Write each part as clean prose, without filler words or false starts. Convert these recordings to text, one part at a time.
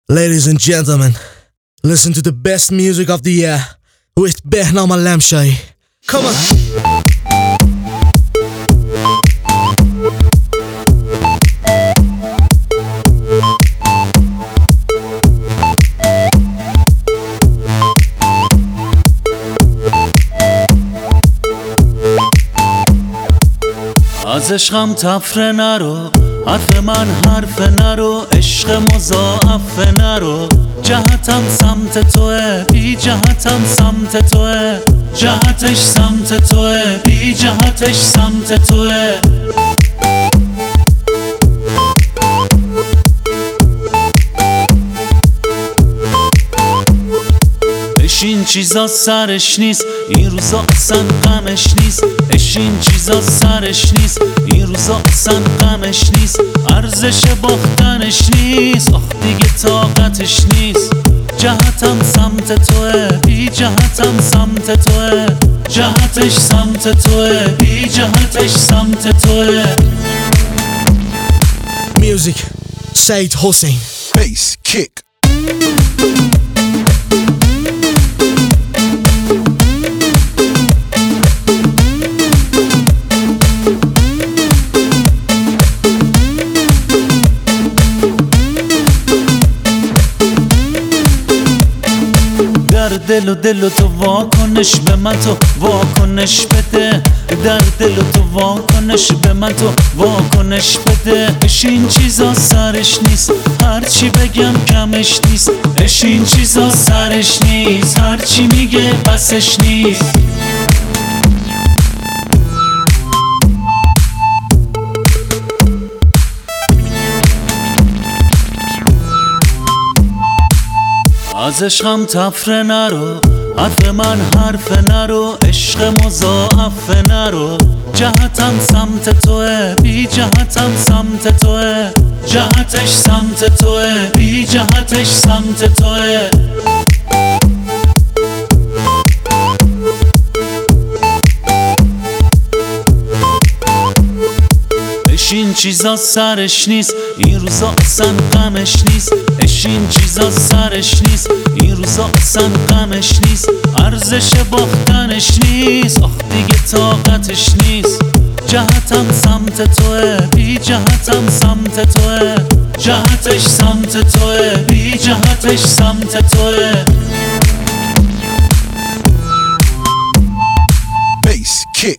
Ladies and gentlemen, listen to the best music of the year with Behnam Alemshahi. Come on! از عشقم تفره نرو، حرف من حرف نرو، عشق مضاعف نرو. جهتم سمت توه، بی جهتم سمت توه، جهتش سمت توه، بی جهتش سمت توه. این چیزا سرش نیست، این روزا اصلا غمش نیست. این چیزا سرش نیست، این روزا اصلا غمش نیست. ارزش باختنش نیست، آخ دیگه طاقتش نیست. جهتم سمت توه، بی جهتم سمت توه، جهتش سمت توه، بی جهتش سمت توه. Music, Said Hossein. Bass kick. دل و تو واکنش به من، تو واکنش بده. در دل و تو واکنش به من، تو واکنش بده. این چیزا سرش نیست، هرچی بگم کمش نیست. این چیزا سرش نیست، هرچی میگه بسش نیست. از عشقم تفره نرو، حرف من حرف نرو، عشق مضاعف نرو. جهتم سمت توه، بی جهتم سمت توه، جهتش سمت توه، بی جهتش سمت توه. این چیزا سرش نیست، این روزا اصلا غمش نیست. این چیزا سرش نیست، این روزا اصلا غمش نیست. ارزش باختنش نیست، آخ دیگه طاقتش نیست. جهتم سمت توه، بی جهتم سمت توه، جهتش سمت توه، بی جهتش سمت توه. Bass kick.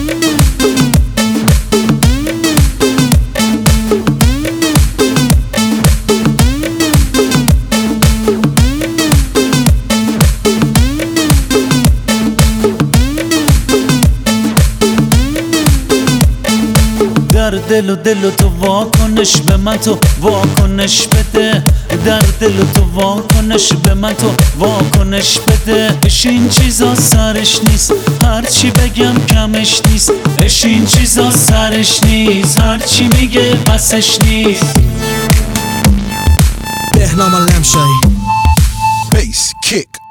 دل و تو واکنش به من، تو واکنش بده. در دل و تو واکنش به من، تو واکنش بده. این چیزا سرش نیست، هرچی بگم کمش نیست. این چیزا سرش نیست، هرچی میگه بسش نیست. Behnam Alemshahi. Bass kick.